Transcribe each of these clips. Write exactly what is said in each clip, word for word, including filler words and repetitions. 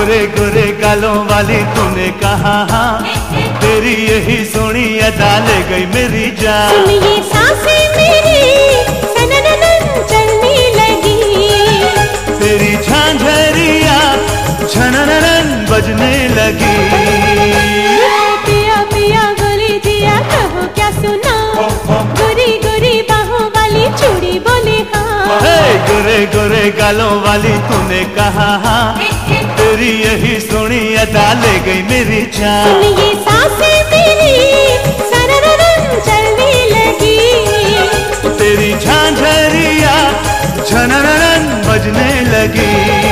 गोरे गोरे गालों वाली तूने कहा हाँ, तेरी यही सोनी अदा ले गई मेरी जान। सुन ये सांसें मेरी सनननन चलने लगी, तेरी झांझरिया झननन बजने लगी। पिया पिया गोली दिया कहो क्या सुना, गोरी गोरी बाहों वाली चूड़ी बोले हाँ। हे गोरे गोरे गालों वाली तूने कहा हाँ, तेरी यही सोनी अदा ले गई मेरी जान। सुन ये सांसें मेरी सनननन चलने लगी, तेरी झांझरिया झननन बजने लगी।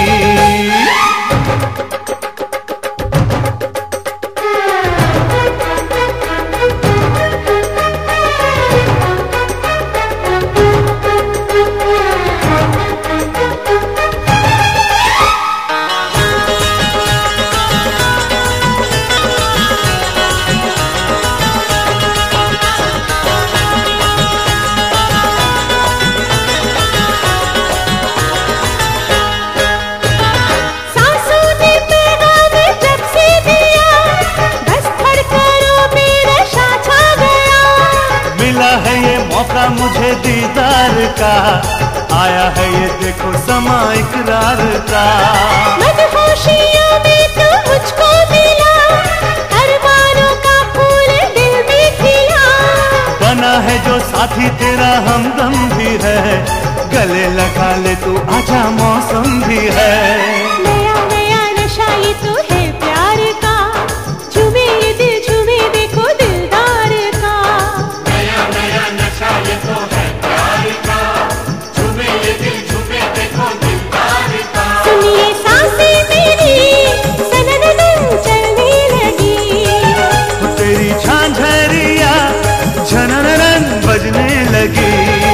मौका मुझे दीदार का, आया है ये देखो समा इकरार का। मदहोशियों में तू मुझको मिला, अरमानों का फूल दिल में खिला। बना है जो साथी तेरा हमदम भी है, गले लगा ले तू आजा मौसम भी है। नया नया नशा ये तो है प्यार का, झूमे ये दिल झूमे देखो दिलदार का। नया नया नशा ये तो है प्यार का, झूमे ये दिल झूमे देखो दिलदार का। सुनिए सांसें मेरी सनननन चलने लगी, तेरी झांझरिया झननन बजने लगी।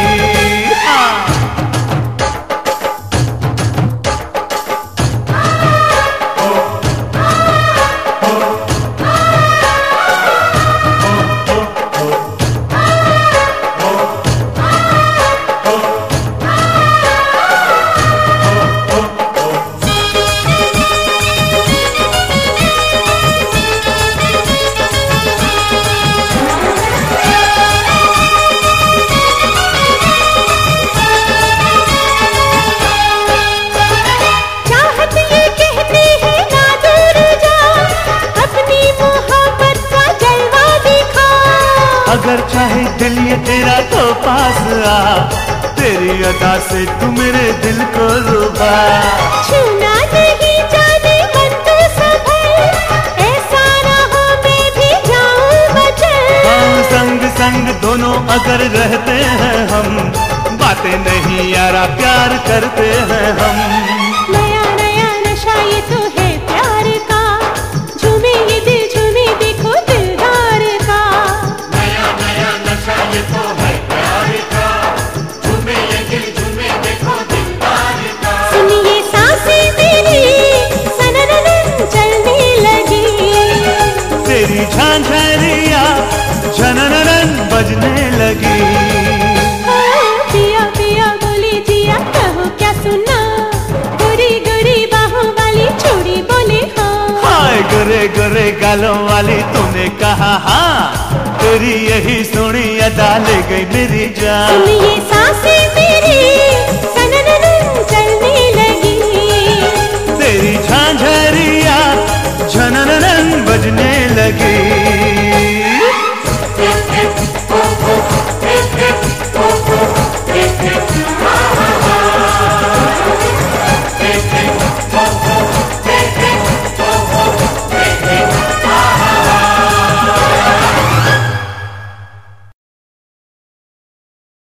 अगर चाहे दिल ये तेरा तो पास आ, तेरी अदा से तू मेरे दिल को लुभा। छूना नहीं जाने मन तो संभल, ऐसा ना हो मैं भी जाऊं बचल। हाँ संग संग दोनों अगर रहते हैं हम, बातें नहीं यारा प्यार करते हैं हम। नया नया नशा ये तो है प्यार का, झूमे ये दिल झूमे देखो दिलदार का। नया नया नशा ये तो है प्यार का, झूमे ये दिल झूमे देखो दिलदार का। सुनिए सांसें मेरी सनननन चलने लगी, तेरी झांझरिया झननन बजने लगी। पिया पिया बोली जिया कहो क्या सुना, गोरी गोरी बाहों वाली चूड़ी बोले हाँ। हाय गोरे गोरे गालों वाली तूने कहा हाँ, तेरी यही सोनी अदा ले गई मेरी जान। सुनिए सांसें मेरी